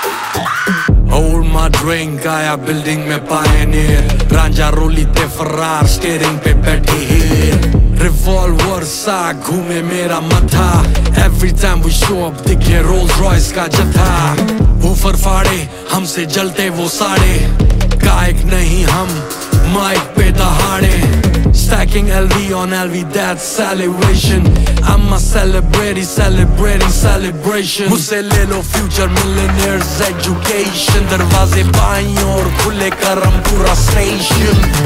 Hold my drink, आया building में pioneer, Ranjha रोली ते फरार, स्टीयरिंग पे बैठी हीर, रिवॉल्वर सा घूमे मेरा मथा, every time we show up दिखे रोल्स रॉयस का जथा, वूफर फाड़े हमसे जलते वो साड़े, गायक नहीं हम माइक पे दहाड़े, stacking LV on LV, that's celebration, I'm a celebrating celebration, मुझसे ले लो future millionaires education, दरवाजे बाईं और खुले करम पूरा station.